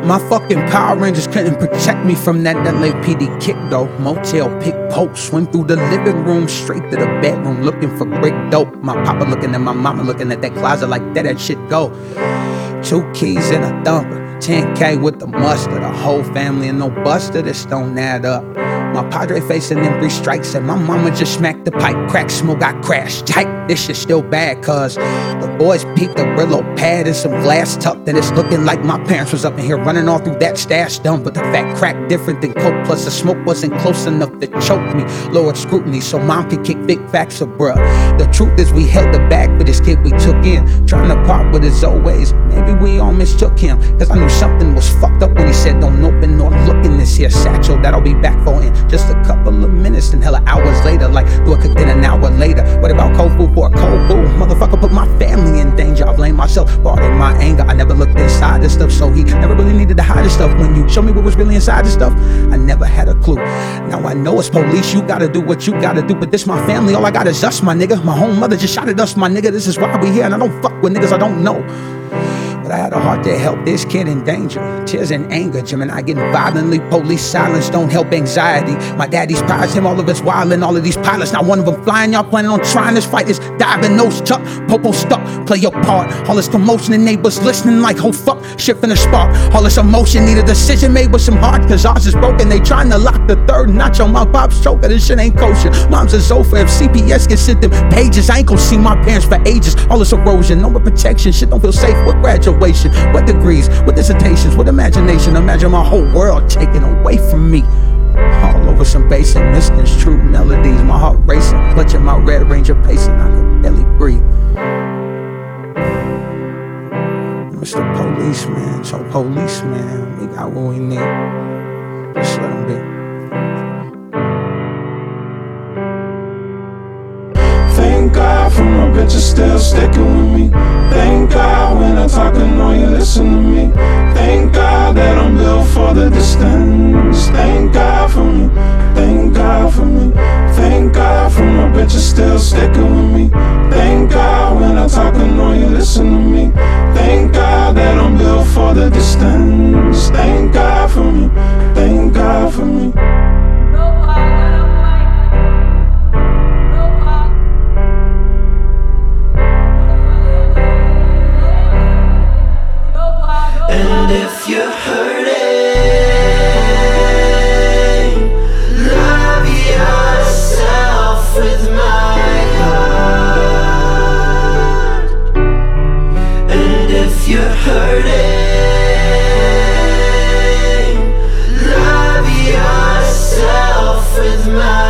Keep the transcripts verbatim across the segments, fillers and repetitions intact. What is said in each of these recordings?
My fucking Power Rangers couldn't protect me from that L A P D kick though. Motel, pick poke, swim through the living room, straight to the bedroom, looking for brick dope. My papa looking at my mama, looking at that closet like that, that shit go. Two keys and a thumper, ten K with the mustard. A whole family and no buster, this don't add up. My padre facing them three strikes and my mama just smacked the pipe. Crack smoke, I crashed tight. This shit still bad cause the boys peeped a Brillo pad and some glass tucked, and it's looking like my parents was up in here running all through that stash dumb. But the fat crack different than coke, plus the smoke wasn't close enough to choke me. Lowered scrutiny so mom could kick big facts of bruh. The truth is we held the bag for this kid we took in, trying to part with his old ways. Maybe we all mistook him, cause I knew something was fucked up when he said don't open nor look in this here satchel that I'll be back for in just a couple of minutes and hella hours later. Like do a cook in an hour later. What about cold food for a cold boo? Motherfucker put my family in danger. I blame myself for in my anger. I never looked inside this stuff, so he never really needed to hide this stuff. When you show me what was really inside this stuff, I never had a clue. Now I know it's police, you gotta do what you gotta do, but this my family, all I got is us, my nigga. My home mother just shot at us, my nigga. This is why we here, and I don't fuck with niggas I don't know. But I had a heart to help this kid in danger. Tears and anger, Gemini getting violently. Police silence don't help anxiety. My daddy's prized him, all of us wildin', all of these pilots. Not one of them flying, y'all planning on trying this fight. Is diving, nose tuck, popo stuck. Play your part. All this commotion and neighbors listening like, oh fuck, shifting a spark. All this emotion, need a decision made with some heart, cause ours is broken. They trying to lock the third notch on my pop's choker. This shit ain't kosher. Mom's a Zofa. If C P S can sit them pages, I ain't gon' see my parents for ages. All this erosion, no more protection. Shit don't feel safe with graduation. What degrees, what dissertations, what imagination. Imagine my whole world taken away from me. All over some basic misconstrued melodies. My heart racing, clutching my Red Ranger pacing. I could barely breathe. Mister Policeman, so policeman, we got what we need. Just let him be. Thank God for my bitches still sticking with me. Thank God when I talk, I know you listen to me. Thank God that I'm built for the distance. Thank God for me, thank God for me. Thank God for my bitches still sticking with me. Thank God when I talk, I know you listen to me. Thank God that I'm built for the distance. Thank God for me, thank God for me. And if you're hurting, love yourself with my heart. And if you're hurting, love yourself with my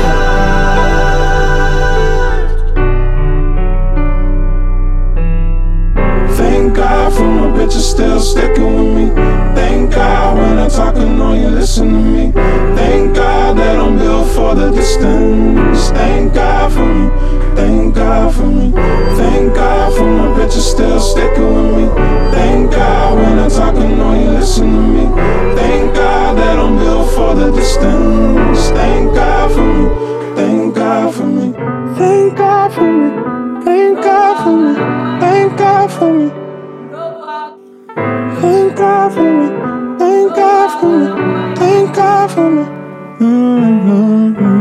heart. Thank God for my bitches still sticking with me. Thank God when I talk, I know you listen to me. Thank God that I'm built for the distance. Thank God for me, thank God for me. Thank God for my bitches still sticking with me. Thank God when I talk, I know you listen to me. Thank God that I'm built for the distance. Thank God for me, thank God for me. Thank God for me, thank God for me. Thank God for me. Thank God for me. Thank God for me. Thank God for me. Mm-hmm.